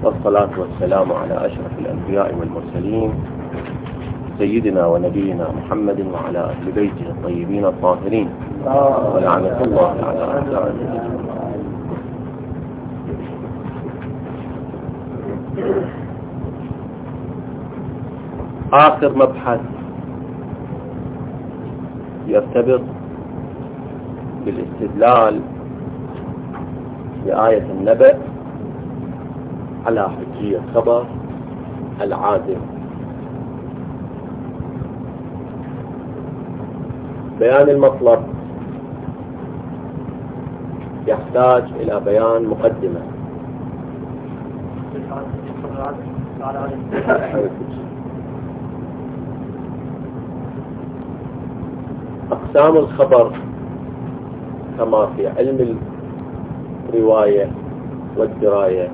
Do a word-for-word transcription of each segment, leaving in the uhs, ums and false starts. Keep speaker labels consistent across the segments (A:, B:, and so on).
A: والصلاة والسلام على أشرف الأنبياء والمرسلين سيدنا ونبينا محمد وعلى أهل بيته الطيبين الطاهرين ولعنة الله على أعدائهم. آخر مبحث يرتبط بالاستدلال بآية النبأ على حجية خبر العادل. بيان المطلب يحتاج إلى بيان مقدمة. أقسام الخبر كما في علم الرواية والدراية،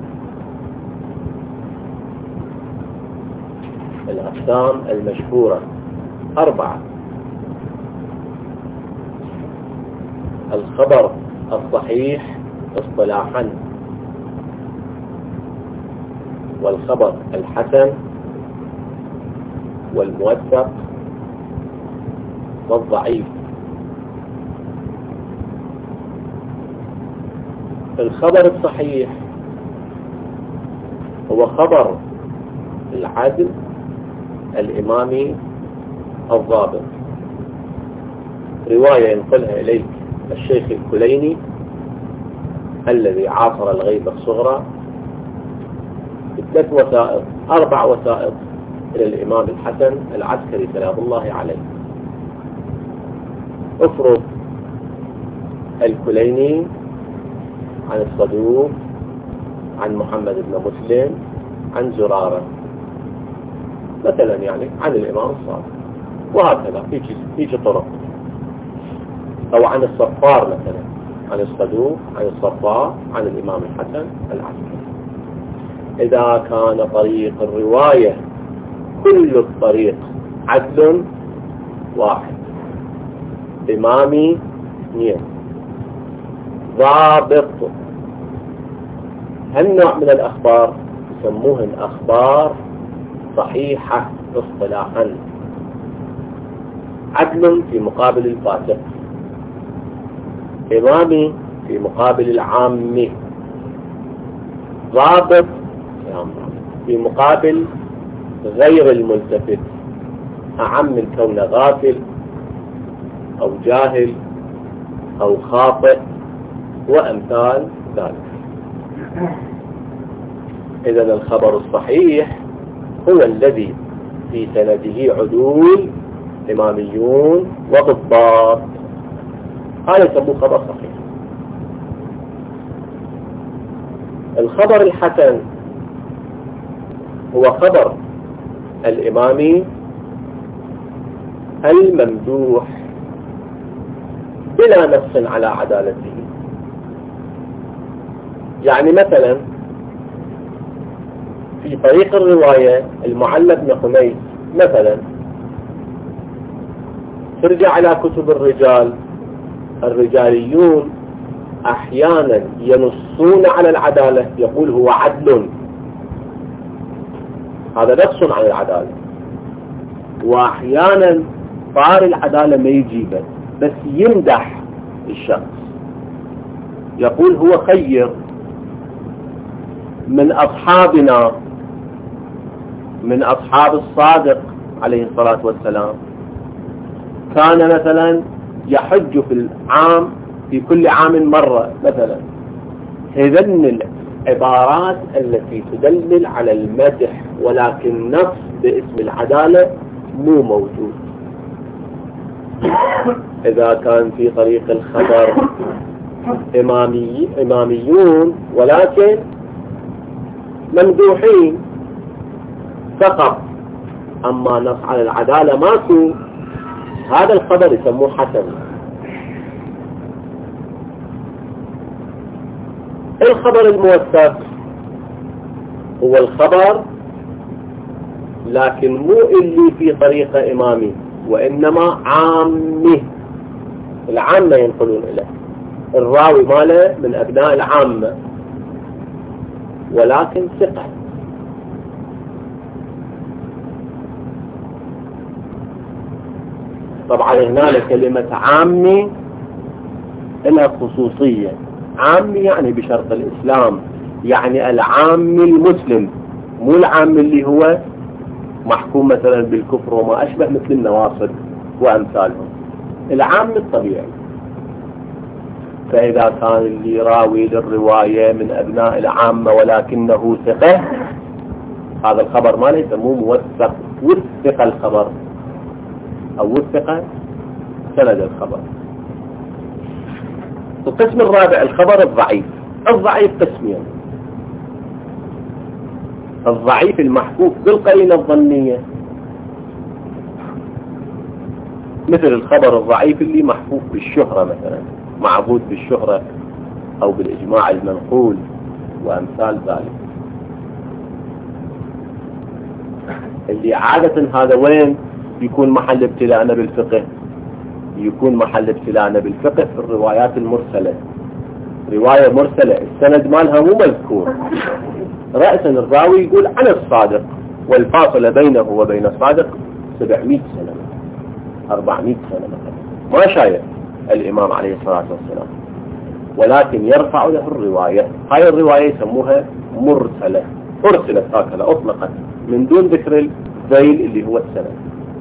A: الأقسام المشهورة أربعة: الخبر الصحيح اصطلاحا، والخبر الحسن، والموثق، والضعيف. الخبر الصحيح هو خبر العدل الإمامي الضابط، رواية ينقلها إليك الشيخ الكليني الذي عاصر الغيبة الصغرى بثلاث وسائط أربع وسائط إلى الإمام الحسن العسكري سلام الله عليه. افرض الكليني عن الصدوق عن محمد بن مسلم عن زرارة مثلا، يعني عن الإمام الصادق، وهكذا في طرق، أو عن الصفار مثلا عن الصدوق عن الصفار عن الإمام الحسن العسكري. إذا كان طريق الرواية كل الطريق عدل واحد، إمامي اثنين، ضابط، هالنوع من الأخبار يسموهن أخبار صحيحة اصطلاحا. عدل في مقابل الفاسق، إمامي في مقابل العامي، ضابط في مقابل غير الملتفت، أعم من كون غافل أو جاهل أو خاطئ وأمثال ذلك. إذن الخبر الصحيح هو الذي في سنده عدول إماميون وضباط، هذا يسموه خبر صحيح. الخبر الحسن هو خبر الإمامي الممدوح بلا نص على عدالته. يعني مثلا في طريق الرواية المعلى بن حميد مثلا، ترجع إلى كتب الرجال، الرجاليون أحيانا ينصون على العدالة، يقول هو عدل، هذا نص على العدالة، وأحيانا طار العدالة ما يجيبه بس يمدح الشخص، يقول هو خير من أصحابنا، من أصحاب الصادق عليه الصلاة والسلام، كان مثلا يحج في العام في كل عام مرة مثلا. هذن العبارات التي تدلل على المدح ولكن نص باسم العدالة مو موجود. إذا كان في طريق الخبر إمامي إماميون ولكن ممدوحين فقط، أما نص على العدالة ماكو، هذا الخبر يسموه حسن. الخبر الموثق هو الخبر لكن مو اللي في طريقة إمامي، وإنما عامي، العامة ينقلون إليه، الراوي ماله من أبناء العامة ولكن ثقة طبعا هنا كلمة عامي لها خصوصية. عامي يعني بشرط الإسلام، يعني العامي المسلم، مو العامي اللي هو محكوم مثلا بالكفر وما أشبه مثل النواصب وأمثالهم، العامي الطبيعي. فإذا كان اللي راوي للرواية من أبناء العامة ولكنه ثقة، هذا الخبر ما يسموه موثق، وثق الخبر أو وثق سند الخبر. القسم الرابع الخبر الضعيف. الضعيف قسمين: الضعيف المحفوف بالقرينة الظنية، مثل الخبر الضعيف اللي محفوف بالشهرة مثلا، معبود بالشهرة أو بالإجماع المنقول وأمثال ذلك، اللي عادة هذا وين يكون محل ابتلاءنا بالفقه؟ يكون محل ابتلاءنا بالفقه في الروايات المرسلة. رواية مرسلة السند مالها مو مذكور، رأسا الراوي يقول عن الصادق والفاصلة بينه وبين الصادق سبعمائة سنة أربعمائة سنة مثلا، ما شايف الإمام عليه الصلاة والسلام، ولكن يرفع له الرواية. هاي الرواية يسموها مرسلة، أرسلت هكذا أطلقت من دون ذكر الذيل اللي هو السند.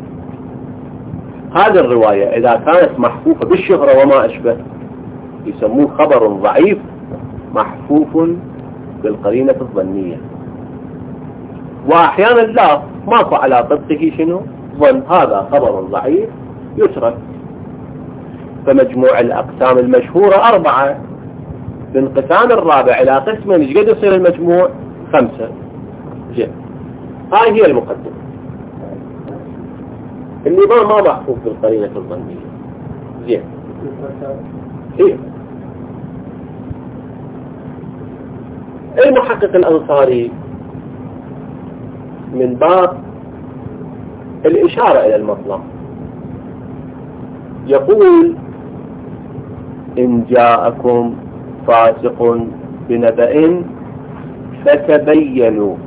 A: هذه الرواية إذا كانت محفوفة بالشهرة وما أشبه يسموه خبر ضعيف محفوف بالقرينة الظنية. وأحيانا لا، ماكو على طبقه شنو ظن، هذا خبر ضعيف يترك. فمجموع الأقسام المشهورة أربعة، بانقسام الرابع إلى قسمين ايش قد يصير المجموع؟ خمسة. جيد، هاي هي المقدمة. النظام ما محفوف بالقرينة الظنية. زين، إيه المحقق الأنصاري من باب الإشارة إلى المطلب يقول: إن جاءكم فاسق بنبأ فتبينوا.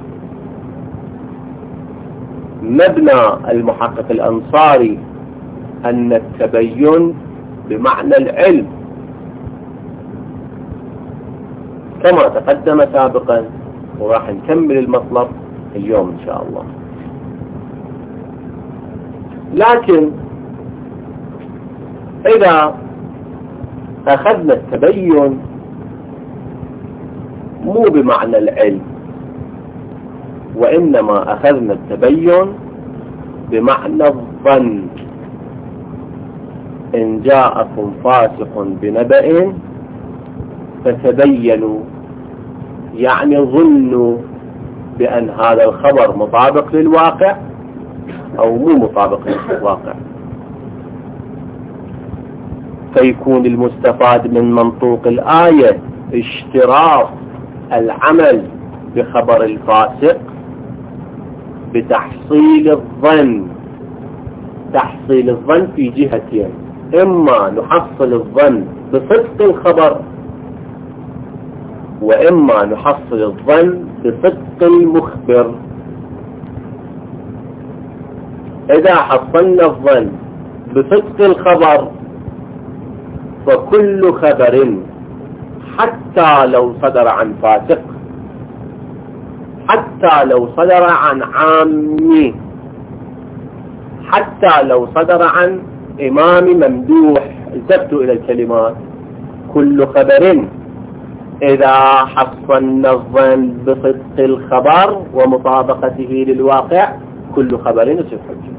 A: مبنى المحقق الأنصاري أن التبين بمعنى العلم كما تقدم سابقا، وراح نكمل المطلب اليوم إن شاء الله. لكن إذا أخذنا التبين مو بمعنى العلم، وإنما أخذنا التبين بمعنى الظن. إن جاءكم فاسق بنبأ فتبينوا، يعني ظنوا بأن هذا الخبر مطابق للواقع أو مو مطابق للواقع. فيكون المستفاد من منطوق الآية اشتراط العمل بخبر الفاسق بتحصيل الظن. تحصيل الظن في جهتين: إما نحصل الظن بصدق الخبر، وإما نحصل الظن بصدق المخبر. إذا حصلنا الظن بصدق الخبر فكل خبر حتى لو صدر عن فاسق، حتى لو صدر عن عامي، حتى لو صدر عن إمام ممدوح، التفتوا إلى الكلمات، كل خبر إذا حصلنا الظن بصدق الخبر ومطابقته للواقع كل خبر يصير حجة.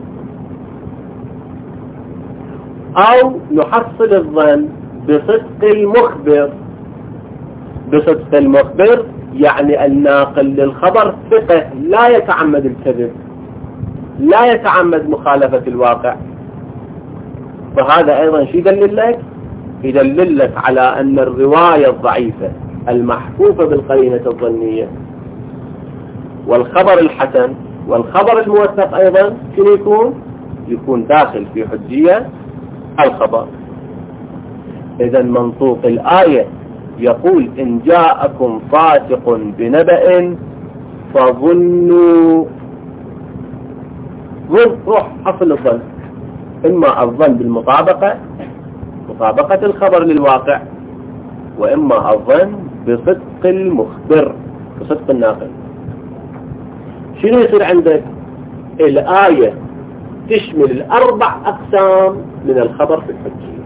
A: أو نحصل الظن بصدق المخبر. بصدق المخبر يعني الناقل للخبر ثقة لا يتعمد الكذب، لا يتعمد مخالفة الواقع. فهذا أيضا شيء يدلل لك يدلل لك على أن الرواية الضعيفة المحفوفة بالقرينة الظنية والخبر الحسن والخبر الموثق أيضا شنو يكون؟ يكون داخل في حجية الخبر. إذا منطوق الآية يقول: إن جاءكم فاسق بنبأ فظنوا. ظن، روح حصل الظن، إما الظن بالمطابقة، مطابقة الخبر للواقع، وإما الظن بصدق المخبر، بصدق الناقل. شنو يصير عندك؟ الآية تشمل الأربع أقسام من الخبر في الحجية.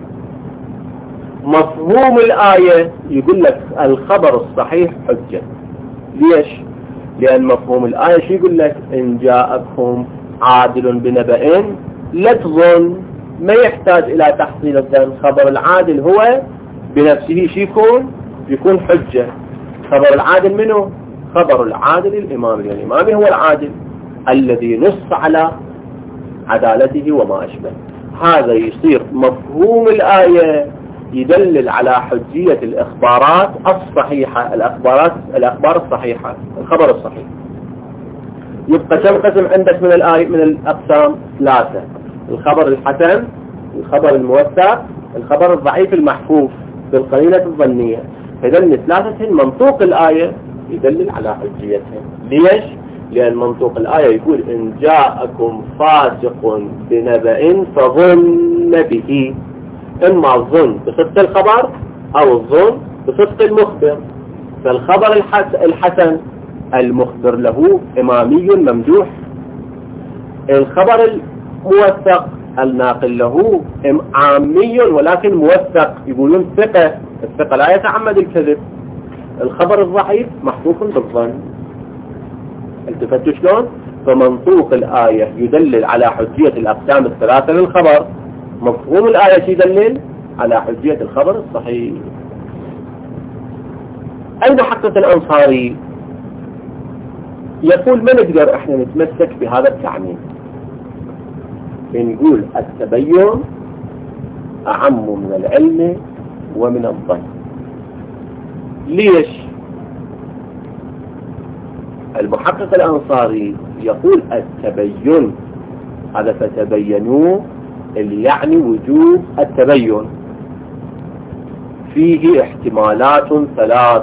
A: مفهوم الآية يقول لك الخبر الصحيح حجة. ليش؟ لأن مفهوم الآية شو يقول لك؟ إن جاءكم عادل بنبأ لا تظن، ما يحتاج إلى تحصيل الظن. خبر العادل هو بنفسه شو يكون؟ يكون حجة. خبر العادل منه؟ خبر العادل الإمام، يعني الإمام هو العادل الذي نص على عدالته وما أشبه. هذا يصير مفهوم الآية يدلل على حجية الإخبارات الصحيحة، الأخبارات الأخبار الصحيحة، الخبر الصحيح. يبقى كم قسم عندك من الآية من الأقسام؟ ثلاثة: الخبر الحسن، الخبر الموثق، الخبر الضعيف المحفوف بالقرينة الظنية. هذين ثلاثة منطوق الآية يدلل على حجيتها. ليش؟ لأن منطوق الآية يقول إن جاءكم فاسق بنبأ فظن به، إما الظن بصدق الخبر أو الظن بصدق المخبر. فالخبر الحسن المخبر له إمامي ممدوح، الخبر الموثق الناقل له عامي ولكن موثق، يقولون ثقة، الثقة لا يتعمد الكذب. الخبر الضعيف محفوف بالظن. التفتوا شلون؟ فمنطوق الآية يدلل على حجية الأقسام الثلاثة للخبر، مفهوم الآية يدلل على حجية الخبر الصحيح. المحقق الأنصاري يقول ما نقدر احنا نتمسك بهذا التعميم، نقول التبين أعم من العلم ومن الظن. ليش؟ المحقق الأنصاري يقول التبين، هذا فتبينوا اللي يعني وجوب التبين، فيه احتمالات ثلاث.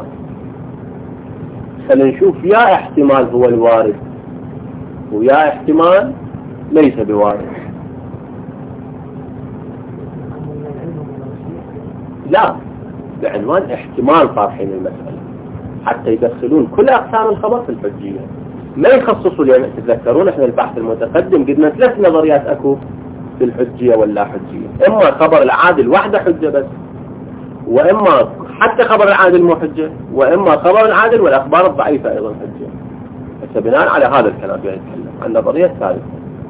A: خلينا نشوف يا احتمال هو الوارد ويا احتمال ليس بوارد. لا، بعنوان احتمال طارحين المسألة حتى يدخلون كل أقسام الخبر في الحجية، ما يخصصوا. لأن تتذكرون احنا البحث المتقدم قلنا ثلاث نظريات أكو في الحجية ولا حجية: إما خبر العادل وحده حجة بس، وإما حتى خبر العادل مو حجة، وإما خبر العادل والأخبار الضعيفة أيضا حجة. بس بناء على هذا الكلام يتكلم عن النظرية الثالثة.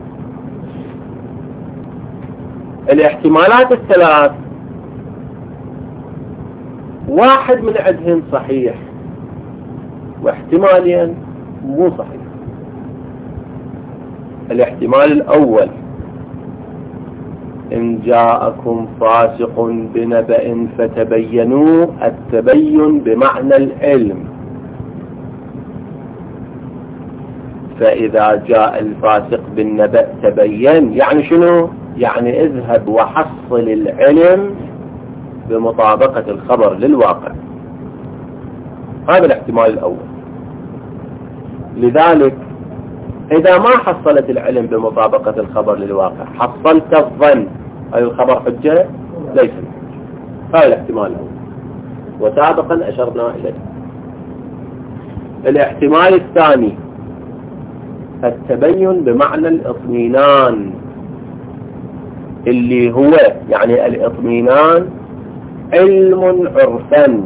A: الاحتمالات الثلاث واحد من عندهم صحيح واحتمالين مو صحيح. الاحتمال الأول إن جاءكم فاسق بنبأ فتبينوا، التبين بمعنى العلم. فإذا جاء الفاسق بالنبأ تبين، يعني شنو؟ يعني اذهب وحصل العلم بمطابقة الخبر للواقع. هذا الاحتمال الأول. لذلك إذا ما حصلت العلم بمطابقة الخبر للواقع، حصلت الظن، هل الخبر حجة؟ ليس حجة. هذا الاحتمال الأول وسابقا أشرنا إليه. الاحتمال الثاني التبين بمعنى الاطمئنان، اللي هو يعني الاطمئنان علم عرفا،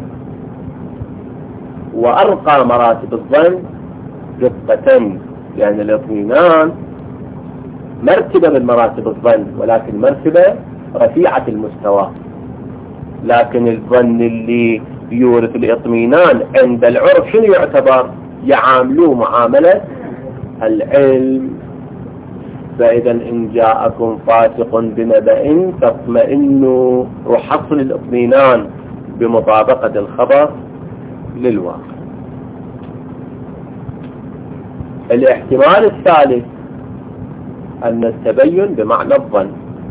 A: وأرقى مراتب الظن دقة، لأن الاطمئنان مرتبة من مراتب الظن ولكن مرتبة رفيعة المستوى. لكن الظن اللي يورث الاطمئنان عند العرف شنو يعتبر؟ يعاملوه معاملة العلم. فإذا إن جاءكم فاسق بنبأ فاطمئنوا، وحصل الاطمئنان بمطابقة الخبر للواقع. الاحتمال الثالث أن التبين بمعنى الظن.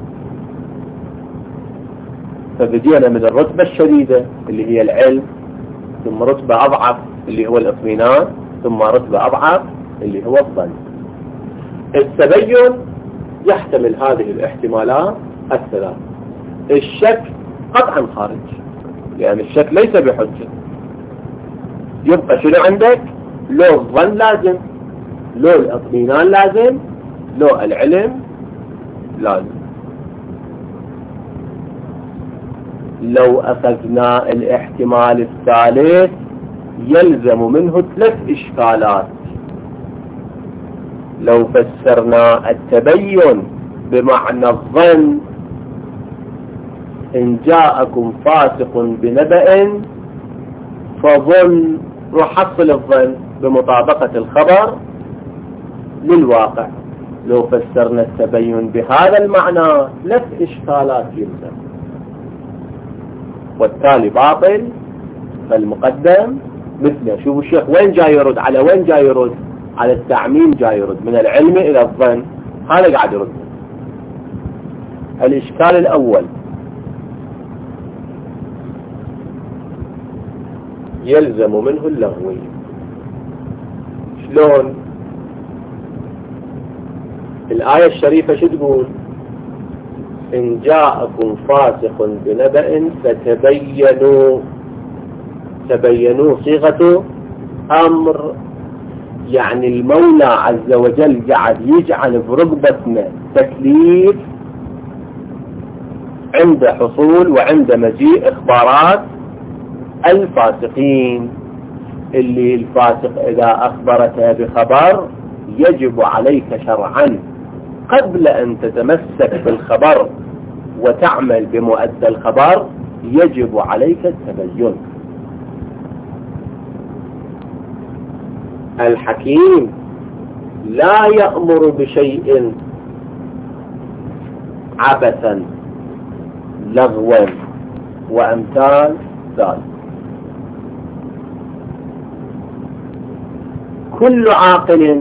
A: فبدينا من الرتبة الشديدة اللي هي العلم، ثم رتبة أضعف اللي هو الاطمئنان، ثم رتبة أضعف اللي هو الظن. التبين يحتمل هذه الاحتمالات الثلاث. الشك قطعا خارج، لأن الشك ليس بحجة. يبقى شنو عندك؟ لو الظن لازم، لو الاطمئنان لازم، لو العلم لازم. لو أخذنا الاحتمال الثالث يلزم منه ثلاث إشكالات. لو فسرنا التبين بمعنى الظن، إن جاءكم فاسق بنبأ فظن، نحصل الظن بمطابقة الخبر للواقع. لو فسرنا التبين بهذا المعنى ثلاث إشكالات يلزم، والتالي باطل. فالمقدم مثله. شوفوا الشيخ وين جاي يرد، على وين جاي يرد؟ على التعميم جاي يرد، من العلم إلى الظن. هذا قاعد يرد. الإشكال الأول، يلزم منه اللغوي. شلون؟ الآية الشريفة شو تقول؟ إن جاءكم فاسق بنبأ فتبينوا. تبينوا صيغة أمر، يعني المولى عز وجل قاعد يجعل برغبتنا تكليف عند حصول وعند مجيء إخبارات الفاسقين. اللي الفاسق إذا أخبرته بخبر يجب عليك شرعا قبل أن تتمسك بالخبر وتعمل بمؤدى الخبر يجب عليك التبين. الحكيم لا يأمر بشيء عبثا لغوا وأمثال ذلك. كل عاقل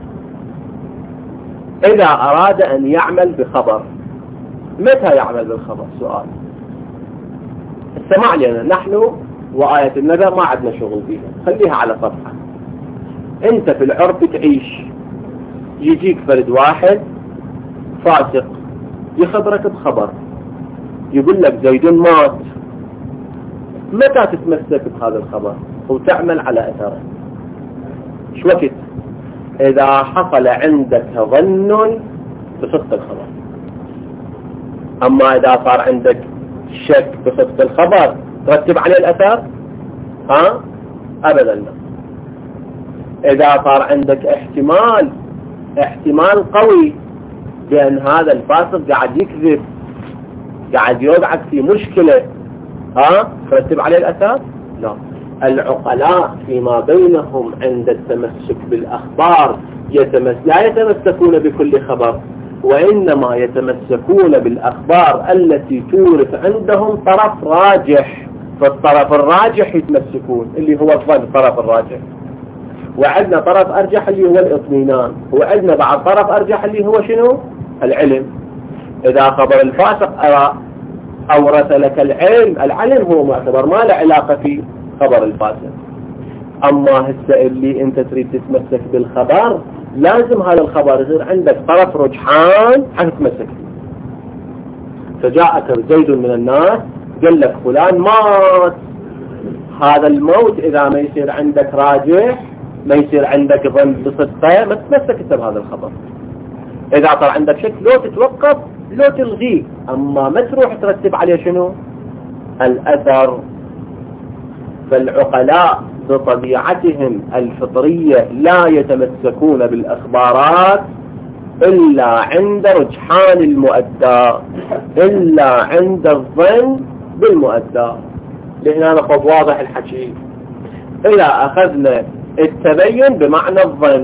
A: إذا أراد أن يعمل بخبر، متى يعمل بالخبر؟ سؤال. استمع لنا، نحن وآية النبأ ما عندنا شغل بيها، خليها على صفحة. انت في العرف تعيش، يجيك فرد واحد فاسق يخبرك بخبر، يقول لك زيد مات. متى تتمسك بهذا الخبر وتعمل على أثره؟ شو وقت؟ إذا حصل عندك ظن بصدق الخبر. أما إذا صار عندك شك بصدق الخبر ترتب عليه الأثر؟ ها؟ أبدا لا. إذا صار عندك احتمال احتمال قوي بأن هذا الفاسق قاعد يكذب، قاعد يوقعك في مشكلة، ها؟ ترتب عليه الأثر؟ لا. العقلاء فيما بينهم عند التمسك بالأخبار يتمس لا يتمسكون بكل خبر، وإنما يتمسكون بالأخبار التي تورث عندهم طرف راجح. فالطرف الراجح يتمسكون، اللي هو الظن الطرف الراجح. وعندنا طرف أرجح اللي هو الإطمئنان، وعندنا بعد طرف أرجح اللي هو شنو؟ العلم. إذا خبر الفاسق أورث لك العلم، العلم هو معتبر، ما له علاقة في خبر الفاسق. أما هسه اللي أنت تريد تتمسك بالخبر لازم هذا الخبر يصير عندك طرف رجحان حتى تتمسك فيه. فجاءك زيد من الناس قال لك فلان مات. هذا الموت إذا ما يصير عندك راجح، ما يصير عندك ظن بصدقه، ما تتمسك بهذا الخبر. إذا صار عندك شك لو تتوقف لو تلغيه، أما ما تروح ترتب عليه شنو؟ الأثر. فالعقلاء بطبيعتهم الفطرية لا يتمسكون بالأخبارات إلا عند رجحان المؤدى، إلا عند الظن بالمؤدى. لهنا نقض واضح الحكي. إذا أخذنا التبين بمعنى الظن،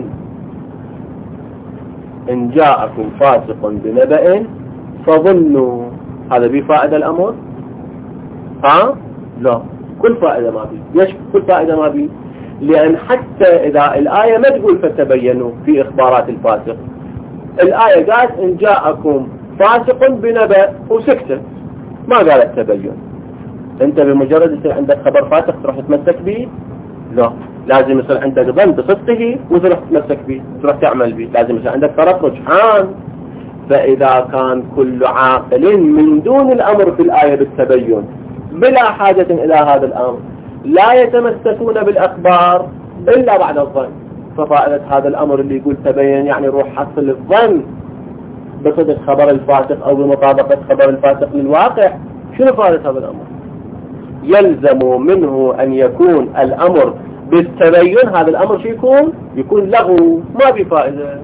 A: إن جاءكم فاسق بنبأ فظنوا، هذا بفائدة الأمر؟ ها؟ لا، كل فائدة ما بي. ليش كل فائدة ما بي؟ لأن حتى إذا الآية ما تقول فتبينوا في إخبارات الفاسق، الآية قالت إن جاءكم فاسق بنبأ وسكتت، ما قالت تبين. أنت بمجرد يصير عندك خبر فاسق تروح تتمسك به؟ لا، لازم يصير عندك ظن بصدقه وتروح تتمسك به، تروح تعمل به. لازم يصير عندك طرف رجحان. فإذا كان كل عاقل من دون الأمر في الآية بالتبين بلا حاجة إلى هذا الأمر لا يتمسكون بالأخبار إلا بعد الظن، ففائدة هذا الأمر اللي يقول تبين يعني روح حصل الظن بصدق خبر الفاسق أو بمطابقة خبر الفاسق للواقع. شنو فائدة هذا الأمر؟ يلزم منه أن يكون الأمر بالتبين، هذا الأمر شو يكون؟ يكون لغو ما بفائدة.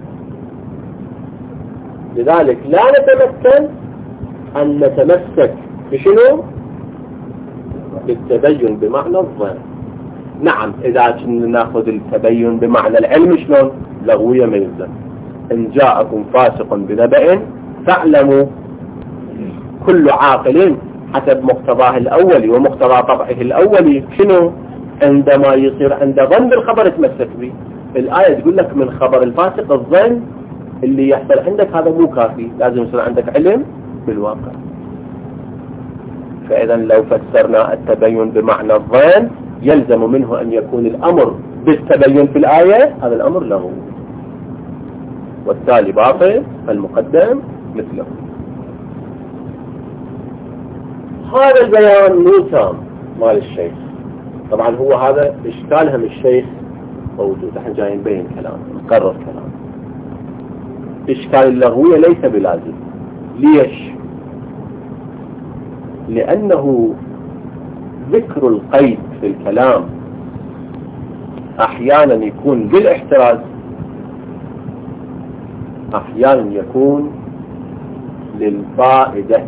A: لذلك لا نتمكن أن نتمسك بشنو؟ بالتبين بمعنى الظن. نعم إذا كنا ناخذ التبين بمعنى العلم شلون؟ لغوية ما يلزم. إن جاءكم فاسق بنبأ فاعلموا، كل عاقل حسب مقتضاه الأولي ومقتضى طبعه الأولي شنو؟ عندما يصير عنده ظن بالخبر يتمسك به. الآية تقول لك من خبر الفاسق الظن اللي يحصل عندك هذا مو كافي، لازم يصير عندك علم بالواقع. فإذا لو فسرنا التبين بمعنى الظن يلزم منه أن يكون الأمر بالتبين في الآية هذا الأمر له، والتالي باطل المقدم مثله. هذا البيان مو تام مال الشيخ، طبعا هو هذا إشكالهم الشيخ موجود، احنا جايين نبين كلام نقرر كلام. إشكال اللغوية ليس بلازم. ليش؟ لأنه ذكر القيد في الكلام أحيانا يكون بالاحتراز، أحيانا يكون للفائدة،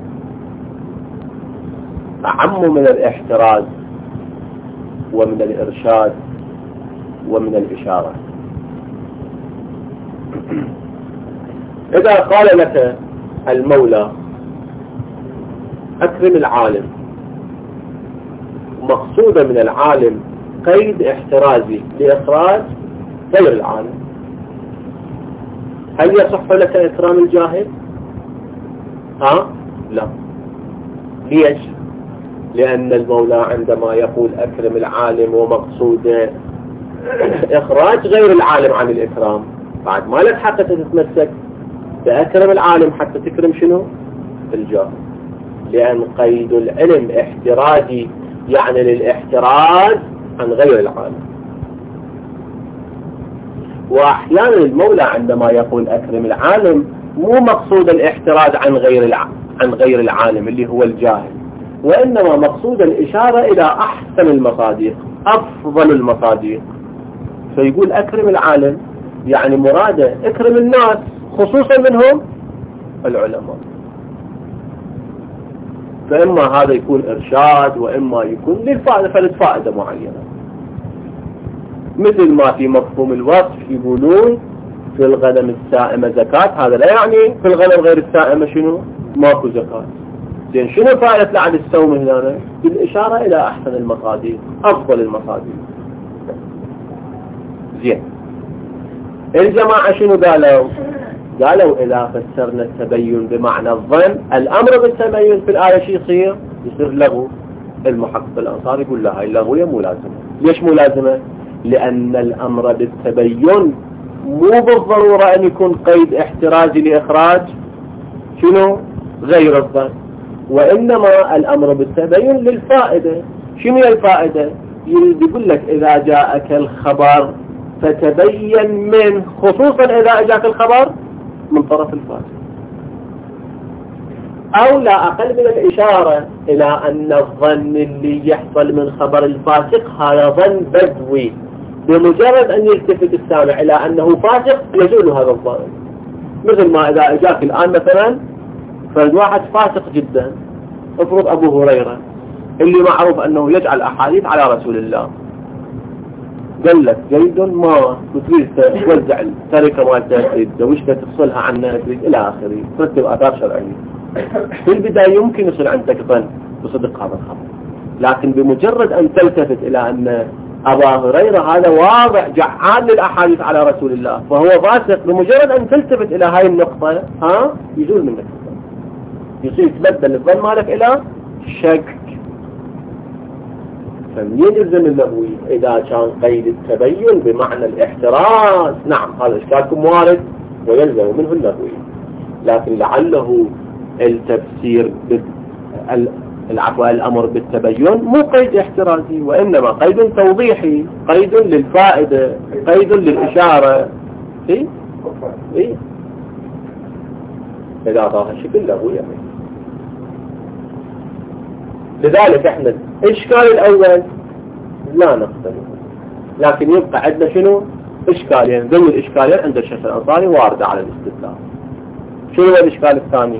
A: أعم من الاحتراز ومن الإرشاد ومن الإشارة. إذا قال لك المولى أكرم العالم، مقصودة من العالم قيد احترازي لإخراج غير العالم، هل يصح لك إكرام الجاهل؟ ها؟ لا. ليش؟ لأن المولى عندما يقول أكرم العالم ومقصوده إخراج غير العالم عن الإكرام، بعد ما لك حتى تتمسك بأكرم العالم حتى تكرم شنو؟ الجاهل. لأن قيد العلم احترازي، يعني للاحتراز عن غير العالم. وأحيانا المولى عندما يقول أكرم العالم مو مقصود الاحتراز عن غير الع... عن غير العالم اللي هو الجاهل، وإنما مقصود الإشارة إلى أحسن المصادق، أفضل المصادق. فيقول أكرم العالم يعني مراده أكرم الناس، خصوصا منهم العلماء. فإما هذا يكون إرشاد وإما يكون للفائدة، فللفائدة معينة. مثل ما في مفهوم الوصف يقولون في الغنم السائمة زكاة، هذا لا يعني في الغنم غير السائمة شنو؟ ماكو زكاة. زين شنو فائدة لعد السوم هنا؟ بالإشارة إلى أحسن المصادق، أفضل المصادق. زين الجماعة شنو قالوا؟ قالوا إذا فسرنا التبين بمعنى الظن، الأمر بالتبين في الآية شو يصير؟ يصير لغو. المحقق الأنصاري يقول لا، هاي اللغوية مو لازمة. ليش مو لازمة؟ لأن الأمر بالتبين مو بالضرورة أن يكون قيد احترازي لإخراج شنو؟ غير الظن، وإنما الأمر بالتبين للفائدة. شنو هي الفائدة؟ يقول لك إذا جاءك الخبر فتبين منه، خصوصا إذا جاءك الخبر من طرف الفاسق، أو لا أقل من الإشارة إلى أن الظن اللي يحصل من خبر الفاسق هذا ظن بدوي، بمجرد أن يلتفت السامع إلى أنه فاسق يزول هذا الظن. مثل ما إذا أجاك الآن مثلا فالواحد فاسق جدا، افرض أبو هريرة اللي معروف أنه يجعل أحاديث على رسول الله، قال لك زيد ما تريد توزع التركة مالته، تريد زوجته تفصلها عنها، تريد إلى آخره، ترتب آثار شرعية. في البداية يمكن يصير عندك ظن بصدق هذا الخبر، لكن بمجرد أن تلتفت إلى أن أبا هريرة هذا واضح جعال للأحاديث على رسول الله فهو فاسق، بمجرد أن تلتفت إلى هاي النقطة ها يزول منك الظن، يصير يتبدل الظن مالك إلى شك. فمن يلزم اللغوي إذا كان قيد التبين بمعنى الاحتراز، نعم هذا إشكالكم وارد ويلزم منه اللغوي. لكن لعله التفسير العفو الأمر بالتبين مو قيد احترازي، وإنما قيد توضيحي، قيد للفائدة، قيد للإشارة. إيه؟ إيه؟ إذا أعطاها الشكل له يعني. لذلك احنا الإشكال الأول لا نقتنع، لكن يبقى عندنا شنو؟ إشكالين ضمن الإشكالين عند الشيخ الأنصاري واردة على الاستدلال. شنو هو الإشكال الثاني؟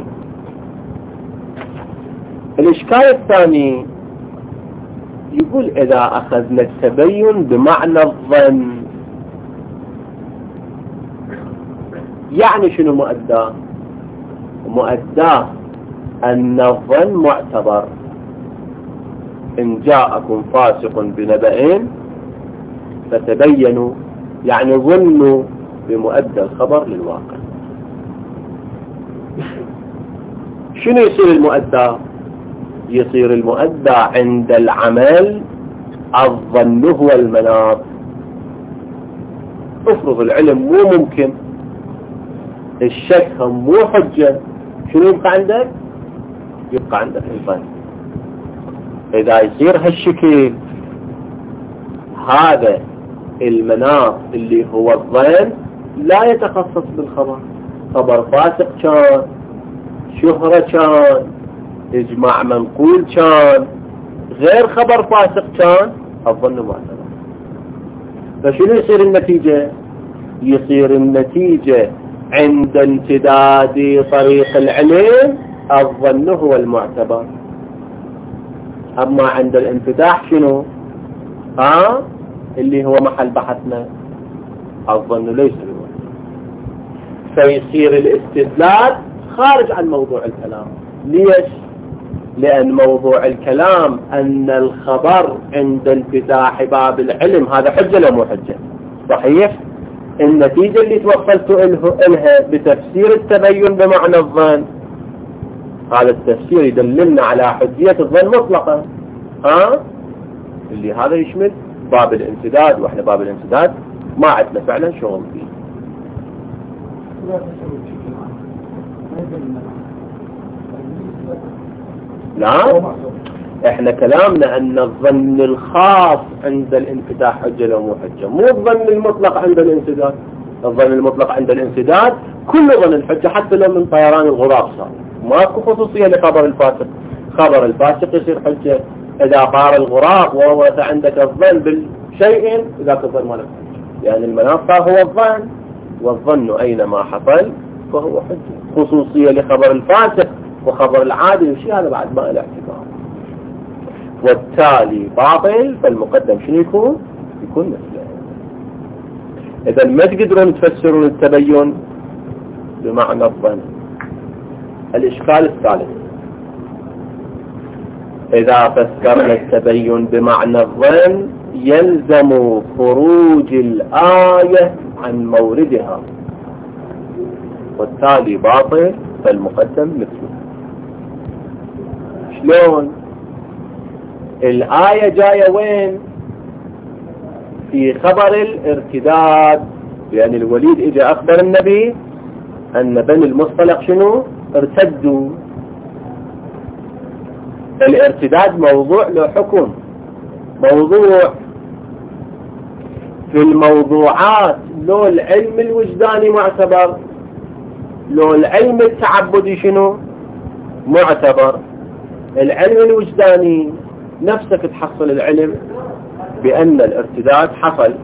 A: الإشكال الثاني يقول إذا أخذنا التبين بمعنى الظن، يعني شنو مؤدى؟ مؤدى أن الظن معتبر. إن جاءكم فاسق بنبأ فتبينوا، يعني ظنوا بمؤدى الخبر للواقع. شنو يصير المؤدى؟ يصير المؤدى عند العمل الظن هو المناط. افرض العلم مو ممكن، الشك هم مو حجة، شنو يبقى عندك؟ يبقى عندك الظن. إذا يصير هالشكل، هذا المناط اللي هو الظن لا يتخصص بالخبر. خبر فاسق كان، شهرة كان، اجماع منقول كان، غير خبر فاسق كان، الظن معتبر. فشنو يصير النتيجة؟ يصير النتيجة عند امتداد طريق العلم الظن هو المعتبر. أما عند الانفتاح شنو؟ ها؟ اللي هو محل بحثنا، الظن ليس المعتبر. فيصير الاستدلال خارج عن موضوع الكلام. ليش؟ لأن موضوع الكلام أن الخبر عند انفتاح باب العلم هذا حجة لا مو حجة. صحيح؟ النتيجة اللي توصلت إلها بتفسير التبين بمعنى الظن، هذا التفسير يدللنا على حجية الظن مطلقا. ها؟ اللي هذا يشمل باب الامتداد، واحنا باب الامتداد ما عندنا فعلا شغل فيه. لا، احنا كلامنا ان الظن الخاص عند الانفتاح حجة لو مو حجة، مو الظن المطلق عند الانسداد. الظن المطلق عند الانسداد كل ظن الحجة، حتى لو من طيران الغراب صار، ماكو خصوصية لخبر الفاسق. خبر الفاسق يصير حجة اذا طار الغراب وهو عندك الظن بالشيء، اذا الظن مالك حجة، لان المناط هو الظن، والظن اينما حصل فهو حجة. خصوصية لخبر الفاسق وخبر العادي وشيء هذا بعد ما الاعتبار، والتالي باطل، فالمقدم شنو يكون؟ يكون مثله. إذا ما تقدرون تفسرون التبين بمعنى الظن. الإشكال الثالث، إذا فسرنا التبين بمعنى الظن يلزم خروج الآية عن موردها، والتالي باطل، فالمقدم مثله. شلون؟ الآية جاية وين؟ في خبر الارتداد، يعني الوليد اجى اخبر النبي ان بني المصطلق شنو؟ ارتدوا. الارتداد موضوع له حكم، موضوع في الموضوعات لو العلم الوجداني معتبر، لو العلم التعبدي شنو؟ معتبر. العلم الوجداني نفسك تحصل العلم بأن الارتداد حصل،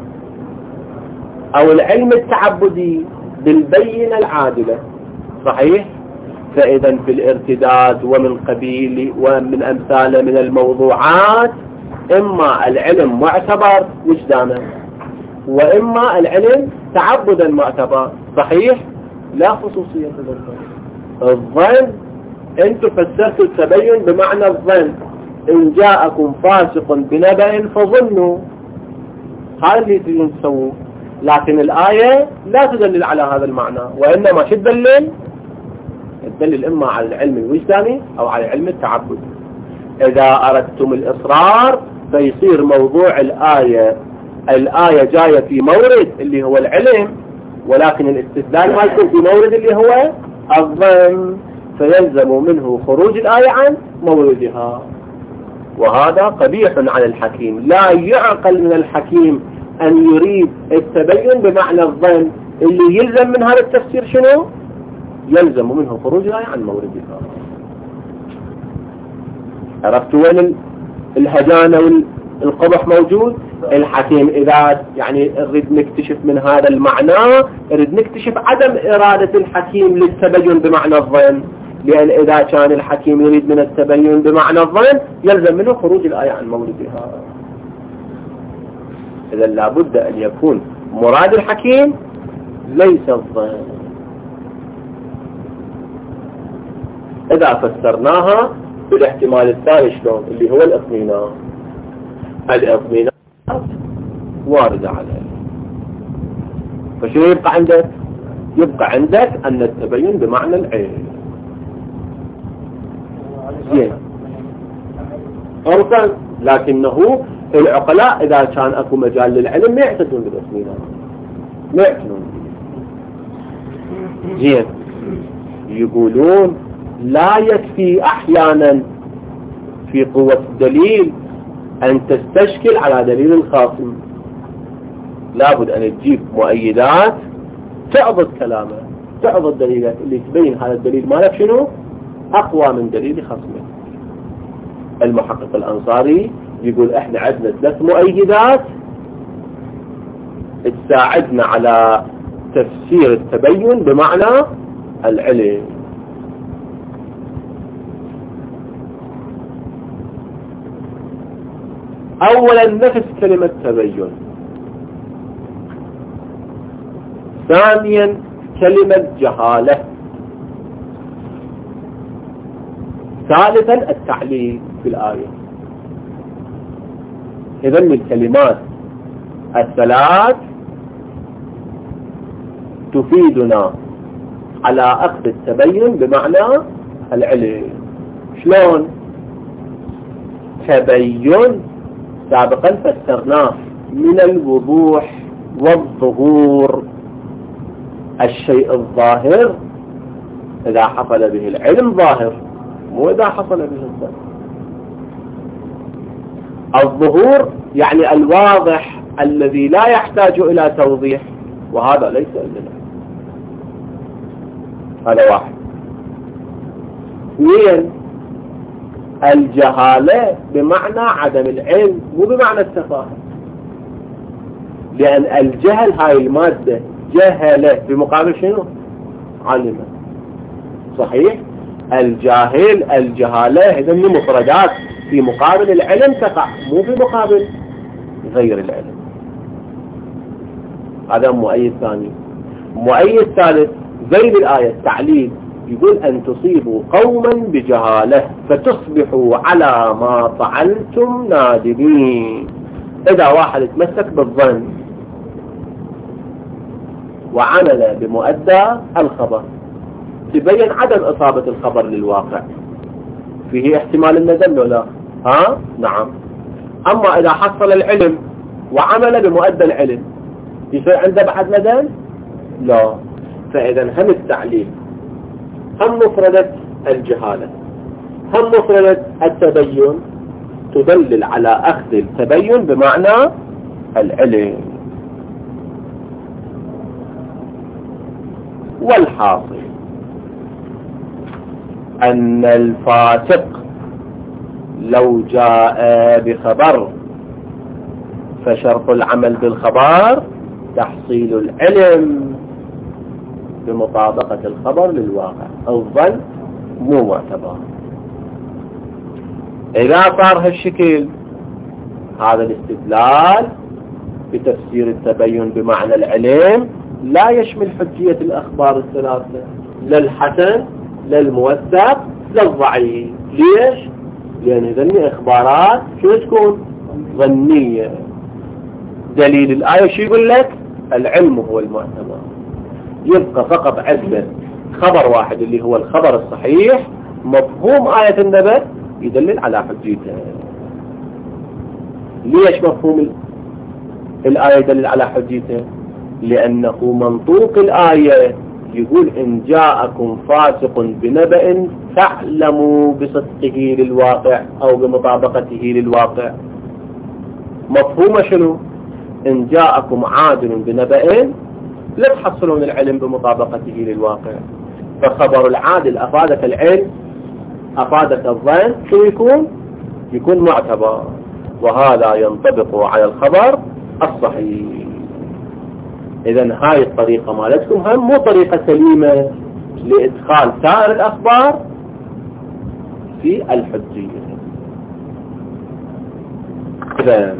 A: أو العلم التعبدي بالبينة العادلة. صحيح؟ فإذا في الارتداد ومن قبيل ومن أمثال من الموضوعات إما العلم معتبر وجدانا، وإما العلم تعبدا معتبر. صحيح؟ لا خصوصية للظن. الظن أنتم فسرتوا التبين بمعنى الظن، إن جاءكم فاسق بنبأ فظنوا، هذا اللي تريدون تسووه. لكن الآية لا تدلل على هذا المعنى، وإنما شو تدلل؟ تدلل إما على العلم الوجداني أو على العلم التعبدي. إذا أردتم الإصرار فيصير موضوع الآية، الآية جاية في مورد اللي هو العلم، ولكن الاستدلال ما يكون في مورد اللي هو الظن فيلزم منه خروج الآية عن موردها. وهذا قبيح على الحكيم. لا يعقل من الحكيم أن يريد التبين بمعنى الظن، اللي يلزم من هذا التفسير شنو؟ يلزم منه خروج الآية عن موردها. عرفتوا وين الهجانة والقبح موجود؟ الحكيم إذا يعني نريد نكتشف من هذا المعنى، نريد نكتشف عدم إرادة الحكيم للتبين بمعنى الظن، لأن إذا كان الحكيم يريد من التبين بمعنى الظن يلزم منه خروج الآية عن موردها. إذا لابد أن يكون مراد الحكيم ليس الظن. إذا فسرناها بالاحتمال الثاني شلون اللي هو الإطمئنان، الإطمئنان واردة عليه، فشو يبقى عندك؟ يبقى عندك أن التبين بمعنى العلم. زين عرفا، لكنه العقلاء إذا كان أكو مجال للعلم ما يعتدون بالإطمئنان، ما يعتدون. زين يقولون لا يكفي أحيانا في قوة الدليل أن تستشكل على دليل الخاصم، لابد أن تجيب مؤيدات تعضد كلامه، تعضد دليلات اللي تبين هذا الدليل مالك شنو أقوى من دليل خصمه. المحقق الأنصاري يقول احنا عندنا ثلاث مؤيدات تساعدنا على تفسير التبين بمعنى العلم. أولا نفس كلمة تبين، ثانيا كلمة جهالة، ثالثا التعليل في الآية. إذن الكلمات الثلاث تفيدنا على أخذ التبين بمعنى العلم. شلون؟ تبين سابقا فسرناه من الوضوح والظهور، الشيء الظاهر إذا حصل به العلم ظاهر، مو إذا حصل به الظن. الظهور يعني الواضح الذي لا يحتاج إلى توضيح، وهذا ليس لنا. هذا واحد. اثنين الجهالة بمعنى عدم العلم، مو بمعنى التفاهم، لأن الجهل هاي المادة جهلة بمقابل شنو؟ علمة. صحيح؟ الجاهل الجهالة إذن مفردات في مقابل العلم تقع، مو في مقابل غير العلم. هذا مؤيد ثاني. مؤيد ثالث زي بالآية التعليل، يقول أن تصيبوا قوما بجهالة فتصبحوا على ما فعلتم نادمين. إذا واحد تمسك بالظن وعمل بمؤدى الخبر تبين عدم إصابة الخبر للواقع، فيه احتمال الندم ولا ها؟ نعم. أما إذا حصل العلم وعمل بمؤدى العلم يصير عنده بعد ندم؟ لا. فإذا هم التعليل هم مفردة الجهالة هم مفردة التبين تدلل على أخذ التبين بمعنى العلم. والحاصل أن الفاسق لو جاء بخبر فشرط العمل بالخبر تحصيل العلم بمطابقة الخبر للواقع، الظن مو معتبر. إذا صار هالشكل هذا الاستدلال بتفسير التبين بمعنى العلم لا يشمل حجية الأخبار الثلاثة، لا الحسن لا الموثق لا الضعيف. ليش؟ لأن هذه إخبارات شو تكون؟ ظنية. دليل الآية شو يقول لك؟ العلم هو المعتبر. يبقى فقط عندنا خبر واحد اللي هو الخبر الصحيح، مفهوم آية النبأ يدلل على حجيته. ليش مفهوم الآية يدلل على حجيته؟ لأنه منطوق الآية يقول إن جاءكم فاسق بنبأ فاعلموا بصدقه للواقع أو بمطابقته للواقع. مفهوم شنو؟ إن جاءكم عادل بنبأ لا تحصلون العلم بمطابقته للواقع. فخبر العادل أفادك العلم، أفادك الظن، شو يكون؟ يكون معتبر، وهذا ينطبق على الخبر الصحيح. إذن هاي الطريقة مالتكم هم مو طريقة سليمة لإدخال سائر الأخبار في الحجية. إذن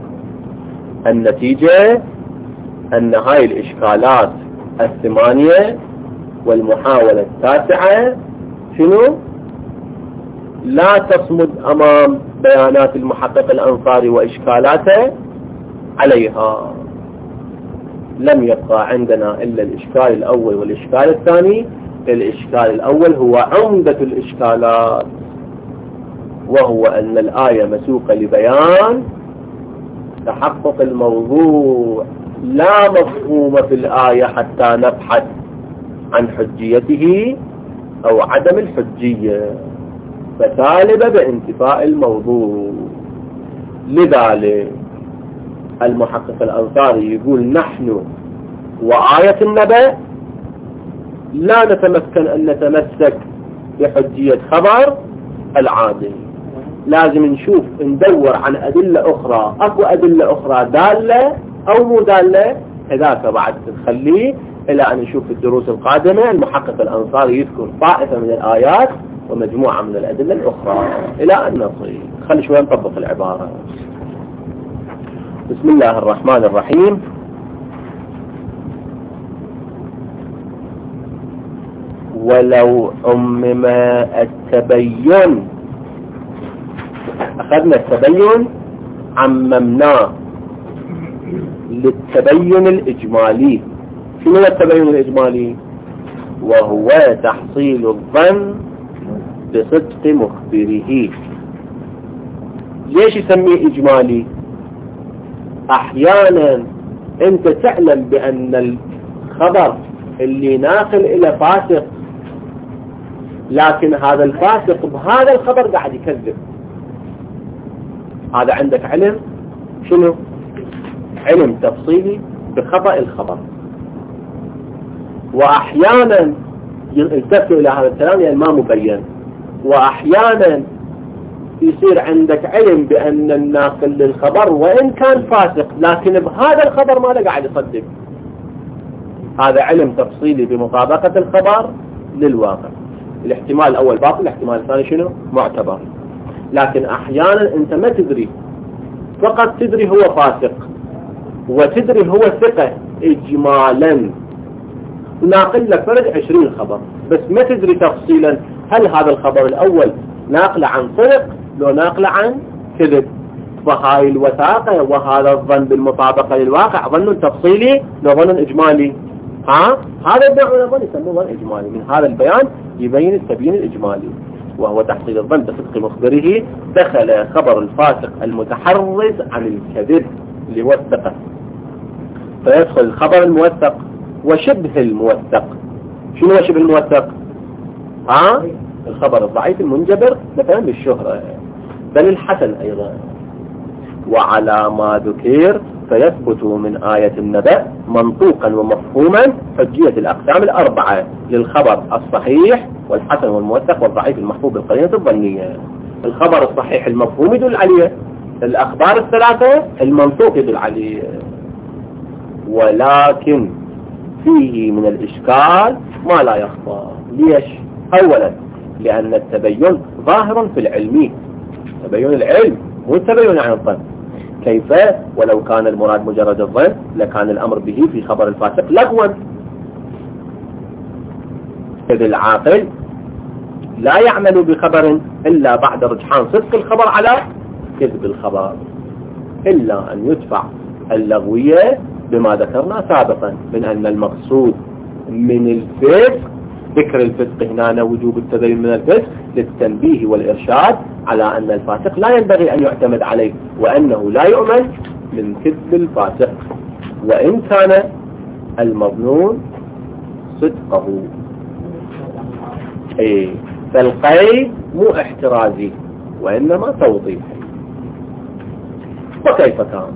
A: النتيجة أن هاي الإشكالات الثمانية والمحاولة التاسعة شنو؟ لا تصمد أمام بيانات المحقق الأنصاري وإشكالاته عليها. لم يبقى عندنا إلا الإشكال الأول والإشكال الثاني. الإشكال الأول هو عمدة الإشكالات، وهو أن الآية مسوقة لبيان تحقق الموضوع، لا مفهوم في الآية حتى نبحث عن حجيته أو عدم الحجية، فطالب بانتفاء الموضوع. لذلك المحقق الأنصاري يقول نحن وآية النبأ لا نتمكن أن نتمسك بحجية خبر العادل، لازم نشوف ندور عن أدلة أخرى، أكو أدلة أخرى دالة أو مو دالة، هذاك بعد تخليه إلى أن نشوف في الدروس القادمة. المحقق الأنصاري يذكر طائفة من الآيات ومجموعة من الأدلة الأخرى إلى أن نصل. خلي شوي نطبق العبارة. بسم الله الرحمن الرحيم. ولو عمم التبين، أخذنا التبين عممناه للتبين الإجمالي. شنو التبين الإجمالي؟ وهو تحصيل الظن بصدق مخبره. ليش يسميه إجمالي؟ أحيانا أنت تعلم بأن الخبر اللي ناقل إلى فاسق، لكن هذا الفاسق بهذا الخبر قاعد يكذب. هذا عندك علم شنو؟ علم تفصيلي بخطأ الخبر. وأحيانا يلتفت إلى هذا الكلام يعني ما مبين، وأحيانا يصير عندك علم بأن الناقل للخبر وإن كان فاسق لكن بهذا الخبر ما له قاعد يصدق. هذا علم تفصيلي بمطابقة الخبر للواقع. الاحتمال الأول باطل، الاحتمال الثاني شنو؟ معتبر. لكن أحيانا أنت ما تدري، فقط تدري هو فاسق وتدري هو ثقة إجمالا، ناقل لك فرد عشرين خبر بس ما تدري تفصيلا هل هذا الخبر الأول ناقل عن صدق لو ناقل عن كذب. فهاي الوثاقة وهذا الظن بالمطابقة للواقع ظن تفصيلي لو ظن إجمالي. ها هذا النوع من الظن يسموه ظن إجمالي. من هذا البيان يبين التبيين الإجمالي، وهو تحصيل الظن بصدق مخبره. دخل خبر الفاسق المتحرز عن الكذب اللي هو الثقة، فيدخل الخبر الموثق وشبه الموثق. شنو هو شبه الموثق؟ ها الخبر الضعيف المنجبر مثلا بالشهرة، بل الحسن أيضا. وعلى ما ذكر فيثبت من آية النبأ منطوقا ومفهوما حجية الأقسام الأربعة للخبر الصحيح والحسن والموثق والضعيف المحفوظ بالقرينة الظنية. الخبر الصحيح المفهوم يدل عليه، الأخبار الثلاثة المنطوق يدل عليه. ولكن فيه من الإشكال ما لا يخفى. ليش؟ أولا لأن التبين ظاهر في العلم، تبين العلم مو التبين عن الظن. كيف؟ ولو كان المراد مجرد الظن لكان الأمر به في خبر الفاسق لغوا. إذ العاقل لا يعمل بخبر إلا بعد رجحان صدق الخبر على كذب الخبر، إلا أن يدفع اللغوية بما ذكرنا سابقا من أن المقصود من الفسق ذكر الفسق هنا وجوب التبين من الفسق للتنبيه والإرشاد على أن الفاسق لا ينبغي أن يعتمد عليه، وأنه لا يؤمن من كذب الفاسق وإن كان المظنون صدقه. ايه فالقيد مو احترازي وإنما توضيحي. وكيف كان؟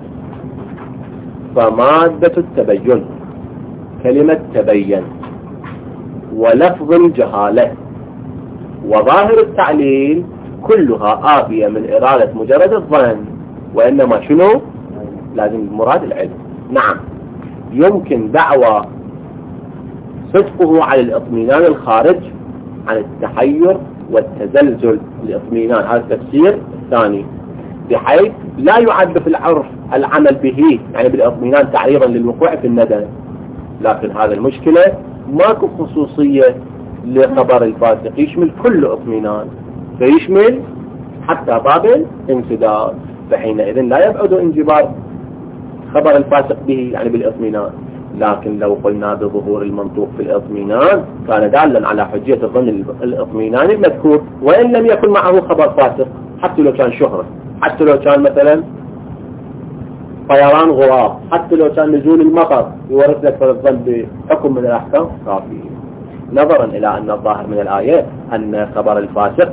A: فمادة التبين، كلمة تبين، ولفظ الجهالة، وظاهر التعليل كلها آبية من إرادة مجرد الظن، وإنما شنو؟ لازم المراد العلم. نعم يمكن دعوى صدقه على الاطمئنان الخارج عن التحير والتزلزل. الاطمئنان هذا التفسير الثاني، بحيث لا يعد في العرف العمل به يعني بالاطمئنان تعريضا للوقوع في الندم. لكن هذا المشكلة ماكو خصوصية لخبر الفاسق، يشمل كل اطمئنان، فيشمل حتى باب الانسداد، فحينئذ لا يبعد انجبار خبر الفاسق به يعني بالاطمئنان. لكن لو قلنا بظهور المنطوق في الاطمئنان كان دالا على حجية الظن الاطمئنان المذكور، وإن لم يكن معه خبر فاسق، حتى لو كان شهرة، حتى لو كان مثلا طيران غراب، حتى لو كان نزول المطر يورث لك الظن بحكم من الأحكام كافي، نظرا إلى أن الظاهر من الآية أن خبر الفاسق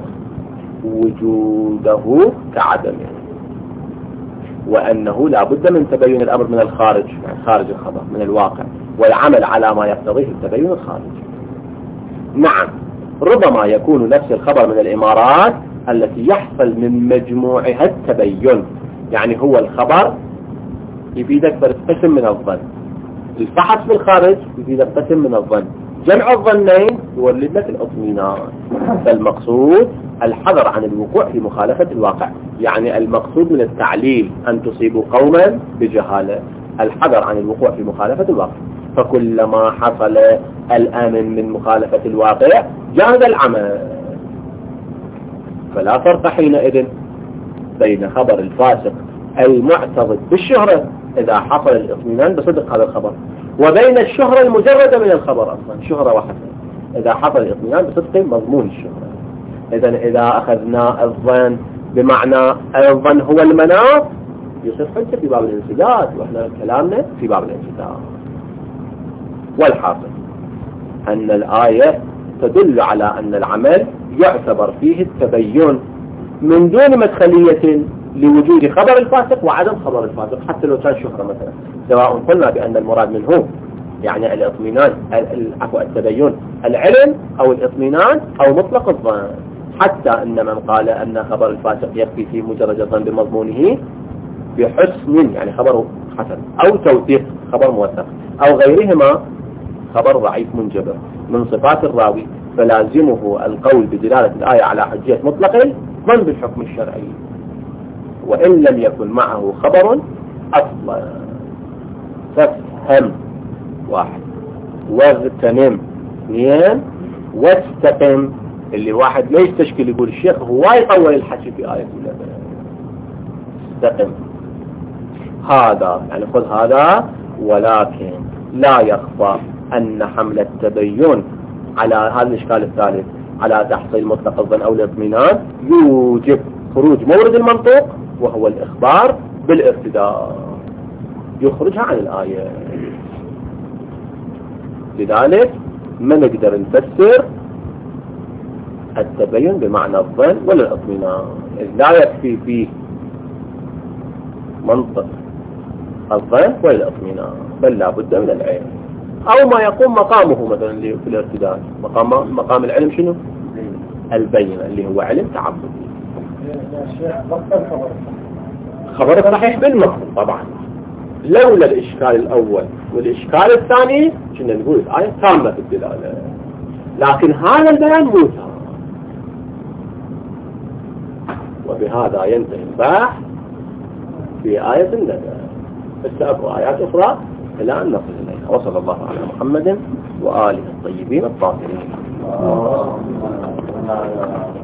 A: وجوده كعدمه، وأنه لا بد من تبين الأمر من الخارج، يعني خارج الخبر من الواقع، والعمل على ما يقتضيه التبين الخارجي. نعم ربما يكون نفس الخبر من الإمارات التي يحصل من مجموعها التبين، يعني هو الخبر يفيدك قسم من الظن، الفحص في الخارج يفيدك قسم من الظن، جمع الظنين يولد لك الاطمئنان. فالمقصود الحذر عن الوقوع في مخالفة الواقع، يعني المقصود من التعليل أن تصيبوا قوما بجهالة، الحذر عن الوقوع في مخالفة الواقع. فكلما حصل الأمن من مخالفة الواقع جاز العمل. فلا فرق حينئذ بين خبر الفاسق المعترض بالشهرة إذا حصل الاطمئنان بصدق هذا الخبر، وبين الشهرة المجردة من الخبر أصلا شهرة واحدة إذا حصل الاطمئنان بصدق مضمون الشهرة. إذن إذا أخذنا الظن بمعنى الظن هو المناط يصير حجة في باب الانسداد، وإحنا كلامنا في باب الانسداد. والحاصل أن الآية تدل على أن العمل يعتبر فيه التبين من دون مدخلية لوجود خبر الفاسق وعدم خبر الفاسق، حتى لو كان شهرة مثلا، سواء قلنا بأن المراد منه يعني الاطمئنان عفوا التبين العلم أو الاطمئنان أو مطلق الظن، حتى أن من قال أن خبر الفاسق يكفي في مجرد الظن بمضمونه بحسن يعني خبر حسن، أو توثيق خبر موثق، أو غيرهما خبر ضعيف منجبر من صفات الراوي، فلازمه القول بدلالة الآية على حجية مطلق الظن بالحكم الشرعي، وإن لم يكن معه خبر أصلا. فافهم واحد، واغتنم اثنين، واستقم. اللي واحد ما يستشكل يقول الشيخ هو يطول الحكي في آية الله، استقم. هذا يعني خذ هذا، ولكن لا يخفى أن حمل التبين على هذا الإشكال الثالث على تحصيل مطلق الظن أو الاطمئنان يوجب خروج مورد المنطوق وهو الإخبار بالارتداء، يخرجها عن الآية. لذلك ما نقدر نفسر التبين بمعنى الظن ولا الاطمئنان، إذ لا يكفي فيه منطق الظن ولا الاطمئنان، بل لا بد من العلم أو ما يقوم مقامه مثلا في الارتداد. مقام مقام العلم شنو؟ البينة اللي هو علم تعبدي. خبر الصحيح بالمفهوم طبعا، لولا الإشكال الأول والإشكال الثاني كنا نقول الآية تامة الدلالة، لكن هذا البيان مو تام. وبهذا ينتهي البحث في آية الندى. استأبوا آيات أخرى إلى أن نصل إليها. وصلى الله على محمد وآله الطيبين الطاهرين.